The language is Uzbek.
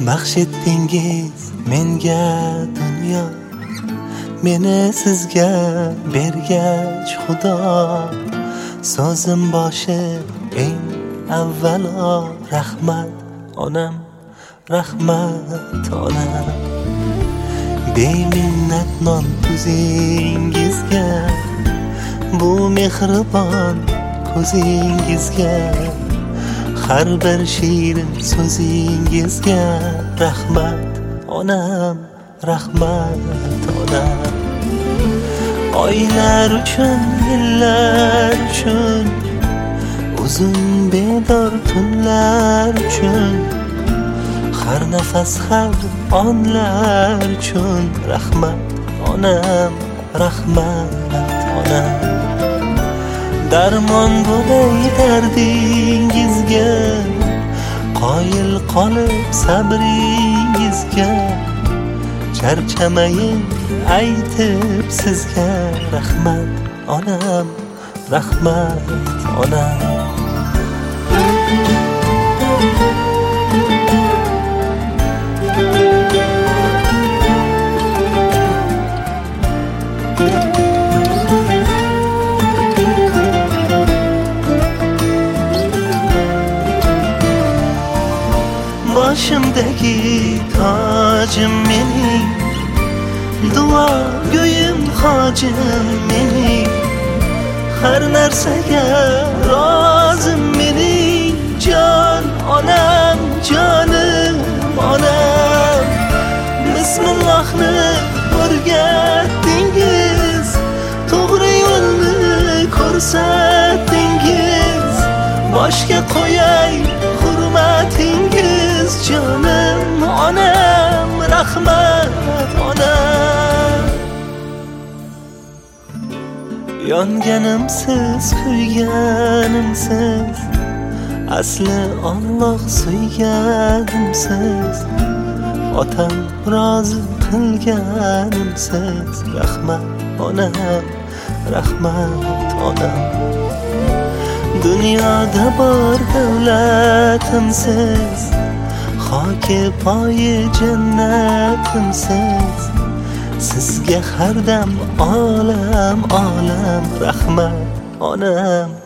Baxsh etdingiz menga dunyo, meni sizga bergach Xudo. So'zim boshi eng avvalo rahmat onam, rahmat onam. Beminnatman o'zingizga, bu mehribon ko'zingizga, har bir shirin so'zingizga rahmat onam, rahmat onam. Oylar uchun, yillar uchun, uzun bedor tunlar uchun, har nafas, har onlar uchun rahmat onam, rahmat onam. Darmon bo'lay dardingizga, qoyil qolib sabringizga, charchamaying aytib sizga rahmat onam, rahmat onam. Boshimdagi tojim mening, duo go'yim hojim mening, har narsaga rozim mening jon onam, jonim onam. Bismillohni o'rgatdingiz, to'g'ri yo'lni ko'rsatdingiz, boshga qo'yay hurmatingiz jonim onam, rahmat onam. Yonganimsiz, kuyganimsiz, asli Alloh suyganimsiz, otam rozi qilganimsiz rahmat onam, rahmat onam. Dunyoda bor davlatimsiz, xoki poyi jannatimsiz, sizga har dam olam olam rahmat onam,